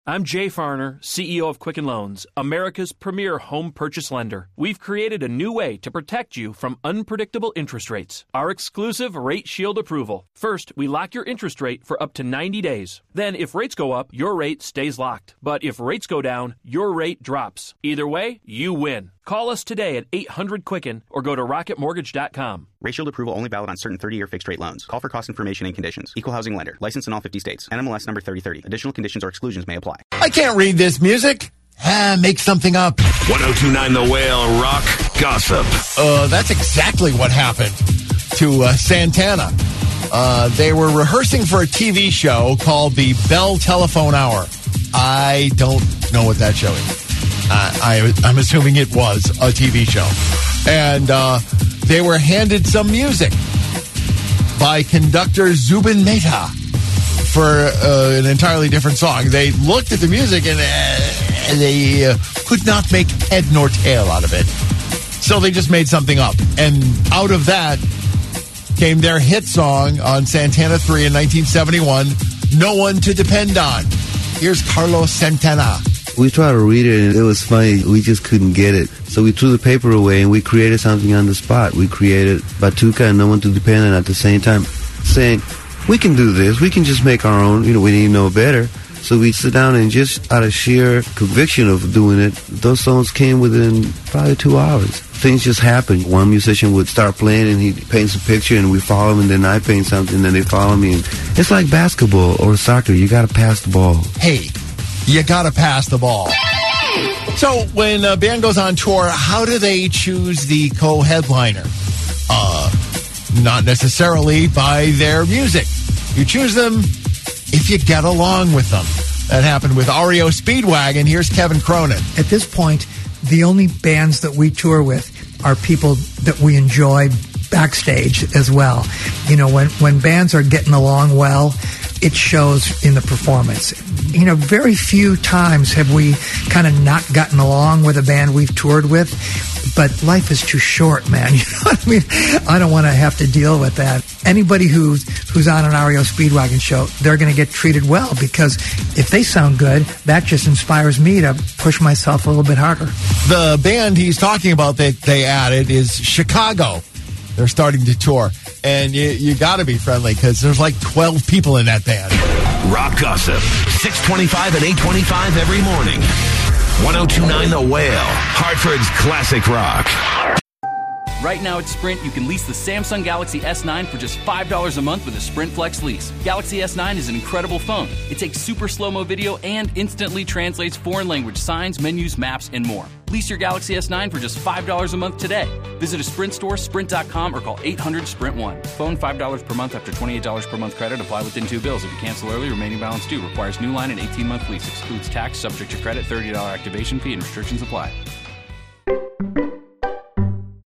I'm Jay Farner, CEO of Quicken Loans, America's premier home purchase lender. We've created a new way to protect you from unpredictable interest rates. Our exclusive Rate Shield approval. First, we lock your interest rate for up to 90 days. Then, if rates go up, your rate stays locked. But if rates go down, your rate drops. Either way, you win. Call us today at 800-QUICKEN or go to rocketmortgage.com. Rate Shield approval only valid on certain 30-year fixed-rate loans. Call for cost information and conditions. Equal housing lender. Licensed in all 50 states. NMLS number 3030. Additional conditions or exclusions may apply. I can't read this music. Make something up. 1029 The Whale Rock Gossip. That's exactly what happened to Santana. They were rehearsing for a TV show called the Bell Telephone Hour. I don't know what that show is. I'm assuming it was a TV show. And they were handed some music by conductor Zubin Mehta for an entirely different song. They looked at the music and they could not make head nor tail out of it. So they just made something up. And out of that came their hit song on Santana 3 in 1971, No One to Depend On. Here's Carlos Santana. We tried to read it, and it was funny. We just couldn't get it. So we threw the paper away, and we created something on the spot. We created Batuka and No One to Depend On at the same time, saying, we can do this. We can just make our own. We need to know better. So we sit down and just out of sheer conviction of doing it, those songs came within probably 2 hours. Things just happened. One musician would start playing and he paints a picture and we follow him, and then I paint something and then they follow me. And it's like basketball or soccer. You got to pass the ball. Hey, you got to pass the ball. So when a band goes on tour, how do they choose the co-headliner? Not necessarily by their music. You choose them if you get along with them. That happened with REO Speedwagon. Here's Kevin Cronin. At this point, the only bands that we tour with are people that we enjoy backstage as well. When bands are getting along well, it shows in the performance. Very few times have we kind of not gotten along with a band we've toured with, but life is too short, man. You know what I mean? I don't want to have to deal with that. Anybody who's on an REO Speedwagon show, they're going to get treated well, because if they sound good, that just inspires me to push myself a little bit harder. The band he's talking about that they added is Chicago. They're starting to tour. And you got to be friendly, because there's like 12 people in that band. Rock Gossip, 625 and 825 every morning. 1029 The Whale, Hartford's classic rock. Right now at Sprint, you can lease the Samsung Galaxy S9 for just $5 a month with a Sprint Flex lease. Galaxy S9 is an incredible phone. It takes super slow-mo video and instantly translates foreign language signs, menus, maps, and more. Lease your Galaxy S9 for just $5 a month today. Visit a Sprint store, sprint.com, or call 800-SPRINT-1. Phone $5 per month after $28 per month credit. Apply within 2 bills. If you cancel early, remaining balance due. Requires new line and 18-month lease. Excludes tax, subject to credit, $30 activation fee, and restrictions apply.